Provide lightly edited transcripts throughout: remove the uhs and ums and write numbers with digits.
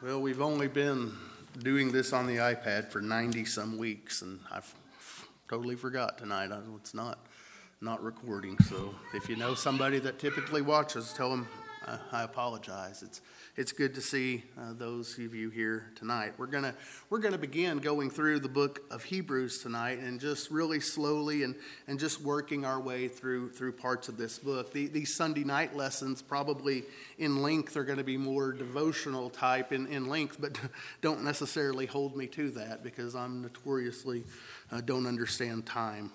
Well, we've only been doing this on the iPad for 90 some weeks, and I've totally forgot tonight. It's not recording. So if you know somebody that typically watches, tell them I apologize. It's good to see those of you here tonight. We're gonna begin going through the book of Hebrews tonight, and just really slowly and just working our way through parts of this book. These Sunday night lessons, probably in length, are going to be more devotional type in length, but don't necessarily hold me to that, because I'm notoriously don't understand time.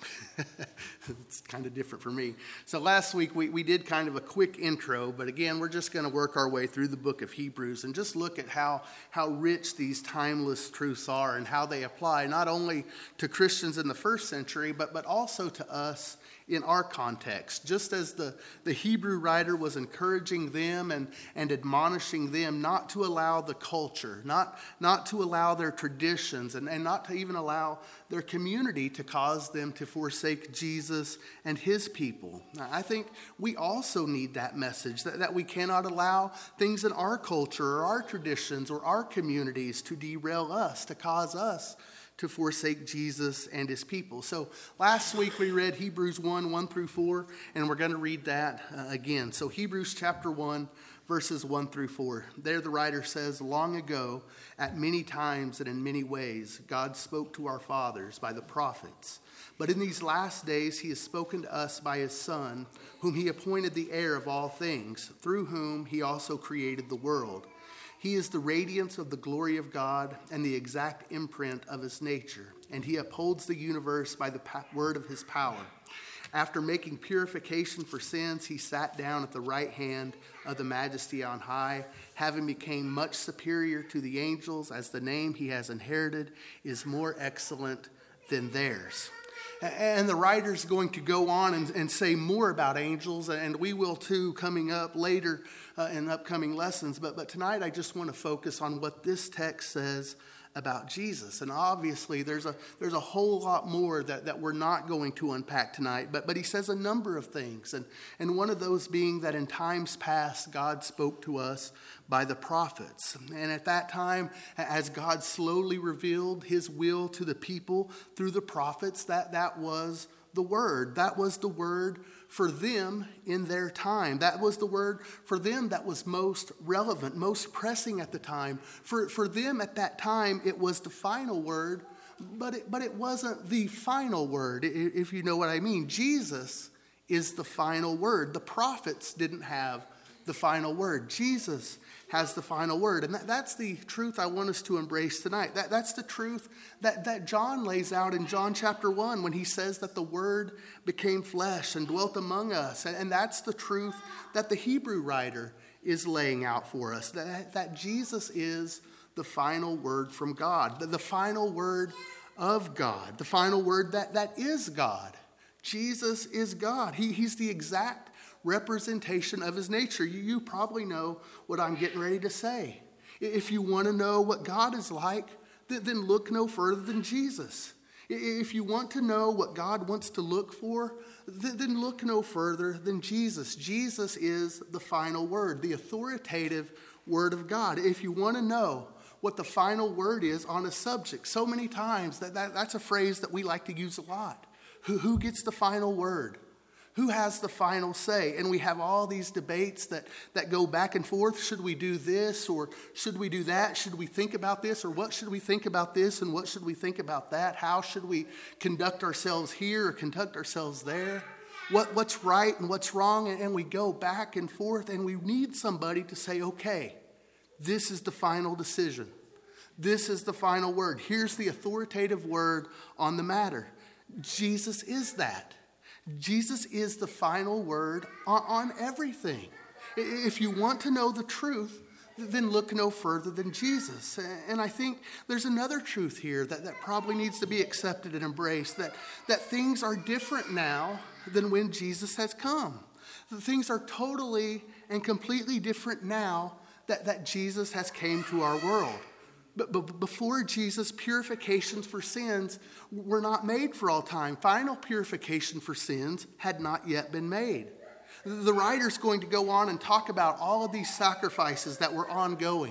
It's kind of different for me. So last week we did kind of a quick intro, but again, we're just going to work our way through the book of Hebrews and just look at how rich these timeless truths are and how they apply not only to Christians in the first century, but also to us in our context. Just as the Hebrew writer was encouraging them and admonishing them not to allow the culture, not to allow their traditions, and not to even allow their community to cause them to forsake Jesus and his people. I think we also need that message, that we cannot allow things in our culture or our traditions or our communities to derail us, to cause us to forsake Jesus and his people. So last week we read Hebrews 1 through 4, and we're going to read that again. So Hebrews chapter 1, verses 1 through 4. There the writer says, "Long ago, at many times and in many ways, God spoke to our fathers by the prophets. But in these last days he has spoken to us by his Son, whom he appointed the heir of all things, through whom he also created the world. He is the radiance of the glory of God and the exact imprint of his nature, and he upholds the universe by the word of his power. After making purification for sins, he sat down at the right hand of the Majesty on high, having become much superior to the angels, as the name he has inherited is more excellent than theirs." And the writer's going to go on and say more about angels, and we will too coming up later in upcoming lessons. But tonight I just want to focus on what this text says about Jesus. And obviously there's a whole lot more that we're not going to unpack tonight. But he says a number of things. And one of those being that in times past God spoke to us by the prophets. And at that time, as God slowly revealed his will to the people through the prophets, that was the word. That was the word for them in their time. That was the word for them that was most relevant, most pressing at the time. For them at that time, it was the final word, but it wasn't the final word, if you know what I mean. Jesus is the final word. The prophets didn't have the final word. Jesus has the final word. And that's the truth I want us to embrace tonight. That's the truth that John lays out in John chapter 1 when he says that the word became flesh and dwelt among us. And that's the truth that the Hebrew writer is laying out for us, that Jesus is the final word from God, the final word of God, the final word that is God. Jesus is God. He's the exact representation of his nature. You probably know what I'm getting ready to say. If you want to know what God is like, then look no further than Jesus. If you want to know what God wants to look for, then look no further than Jesus. Jesus is the final word, the authoritative word of God. If you want to know what the final word is on a subject, so many times that's a phrase that we like to use a lot. Who gets the final word? Who has the final say? And we have all these debates that go back and forth. Should we do this or should we do that? Should we think about this or what should we think about this and what should we think about that? How should we conduct ourselves here or conduct ourselves there? What's right and what's wrong? And we go back and forth, and we need somebody to say, okay, this is the final decision. This is the final word. Here's the authoritative word on the matter. Jesus is that. Jesus is the final word on everything. If you want to know the truth, then look no further than Jesus. And I think there's another truth here that probably needs to be accepted and embraced, that things are different now than when Jesus has come. Things are totally and completely different now that Jesus has came to our world. But before Jesus, purifications for sins were not made for all time. Final purification for sins had not yet been made. The writer's going to go on and talk about all of these sacrifices that were ongoing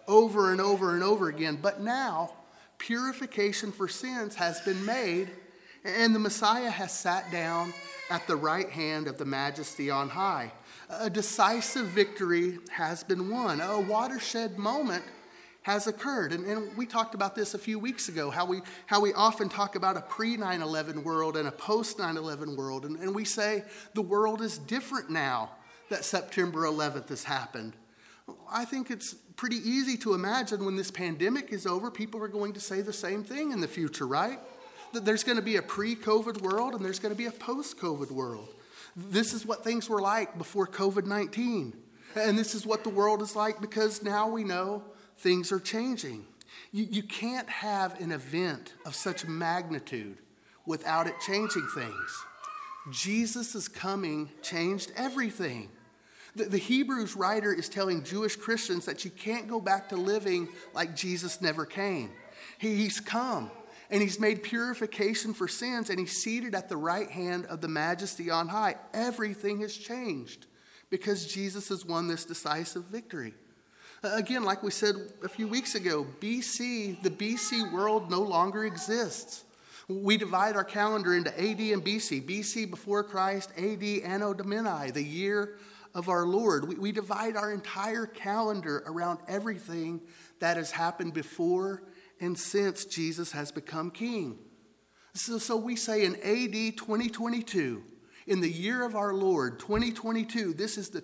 over and over and over again. But now, purification for sins has been made, and the Messiah has sat down at the right hand of the Majesty on high. A decisive victory has been won. A watershed moment has occurred. And we talked about this a few weeks ago, how we often talk about a pre-9/11 world and a post-9/11 world. And we say the world is different now that September 11th has happened. I think it's pretty easy to imagine when this pandemic is over, people are going to say the same thing in the future, right? That there's going to be a pre-COVID world and there's going to be a post-COVID world. This is what things were like before COVID-19. And this is what the world is like because now we know things are changing. You can't have an event of such magnitude without it changing things. Jesus' coming changed everything. The Hebrews writer is telling Jewish Christians that you can't go back to living like Jesus never came. He's come, and he's made purification for sins, and he's seated at the right hand of the Majesty on high. Everything has changed because Jesus has won this decisive victory. Again, like we said a few weeks ago, the BC world no longer exists. We divide our calendar into AD and BC. BC before Christ, AD Anno Domini, the year of our Lord. We divide our entire calendar around everything that has happened before and since Jesus has become king. So we say in AD 2022, in the year of our Lord, 2022, this is the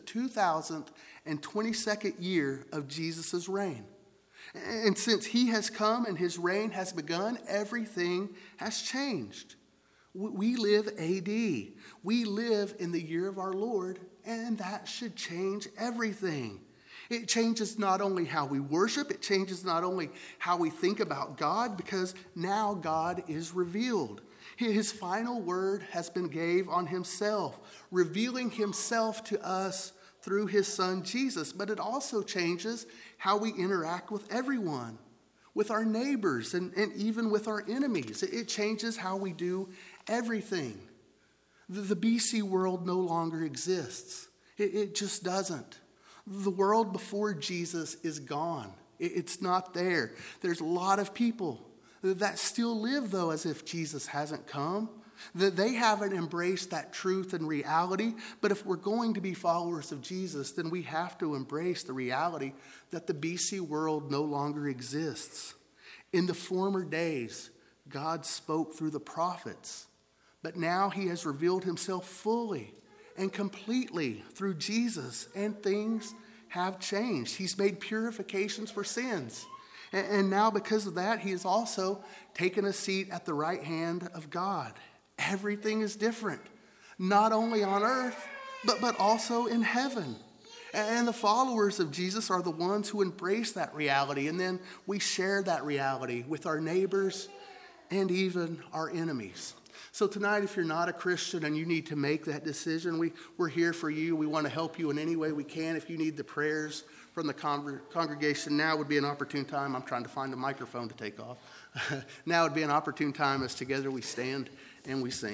2022nd year of Jesus' reign. And since he has come and his reign has begun, everything has changed. We live AD. We live in the year of our Lord, and that should change everything. It changes not only how we worship, it changes not only how we think about God, because now God is revealed. His final word has been gave on himself, revealing himself to us through his son Jesus. But it also changes how we interact with everyone, with our neighbors, and even with our enemies. It changes how we do everything. The BC world no longer exists. It just doesn't. The world before Jesus is gone. It's not there. There's a lot of people that still live, though, as if Jesus hasn't come. That they haven't embraced that truth and reality. But if we're going to be followers of Jesus, then we have to embrace the reality that the BC world no longer exists. In the former days, God spoke through the prophets. But now he has revealed himself fully and completely through Jesus, and things have changed. He's made purifications for sins. And now because of that, he has also taken a seat at the right hand of God. Everything is different, not only on earth, but also in heaven. And the followers of Jesus are the ones who embrace that reality. And then we share that reality with our neighbors and even our enemies. So tonight, if you're not a Christian and you need to make that decision, we're here for you. We want to help you in any way we can. If you need the prayers from the congregation, now would be an opportune time. I'm trying to find a microphone to take off. Now would be an opportune time as together we stand and we sing.